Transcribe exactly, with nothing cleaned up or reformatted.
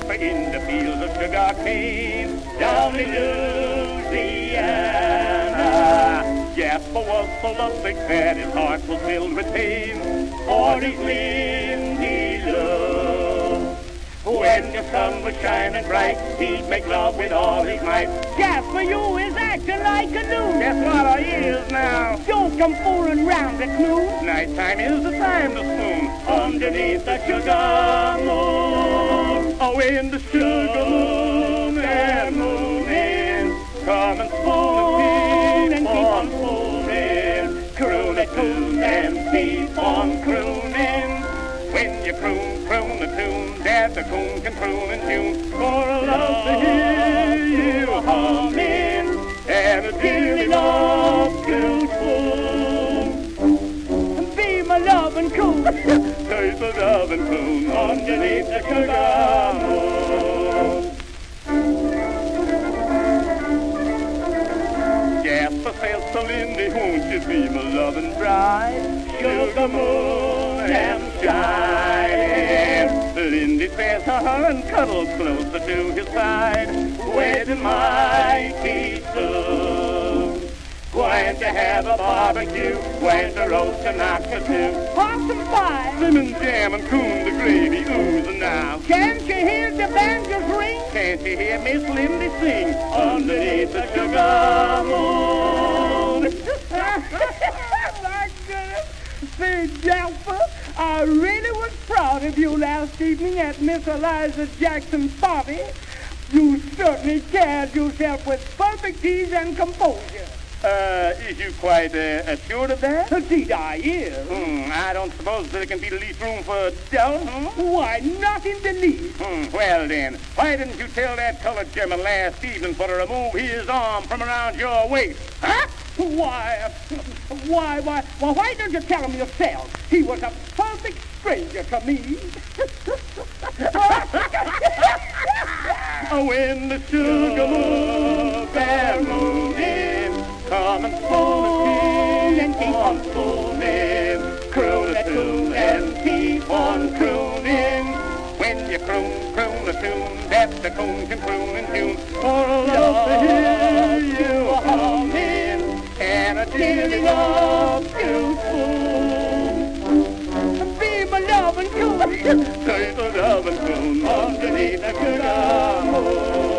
Jasper in the fields of sugar cane down in Louisiana. Jasper was so lovesick that his heart was filled with pain for his Lindy love. When the sun was shining bright, he'd make love with all his might. Jasper, you is acting like a loon. That's what I is now. Don't come fooling round at noon. Nighttime is the time to spoon underneath the sugar moon. Oh, in the sugar moon and mooning, come and spoon and keep on spooning. Croon a tune and keep on crooning. When you croon, croon a tune that the coon can croon and tune. For I love to hear you humming and a dearly love to spoon. Be my love and coon. Taste the love and coon underneath the sugar moon. Jasper says to Lindy, won't you be my loving bride? Sugar moon and shine. Lindy says to her and cuddles closer to his side. Wedding mighty soon. Going to have a barbecue, going to roast a knockatoo. Possum pie. Lemon jam and coon the gravy oozing now. Can't you hear the banjos ring? Can't you hear Miss Lindy sing underneath the sugar moon? My goodness. See, Jasper, I really was proud of you last evening at Miss Eliza Jackson's party. You certainly carried yourself with perfect ease and composure. Uh, is you quite uh, assured of that? Indeed, I is. Hmm, I don't suppose there can be the least room for doubt, hmm? Why, not in the least. Hmm, well then, why didn't you tell that colored German last evening for to remove his arm from around your waist? Huh? Why, why, why, why, why don't you tell him yourself? He was a perfect stranger to me. Oh, when the sugar moon bear mooning, come and spoon and keep on spooning. Croon a tune and keep on crooning. When you croon, croon a tune that the coon can croon and tune. For I love to hear you humming and a dearly love to spoon. Be my love and coon. Taste the love and coon underneath the sugar moon.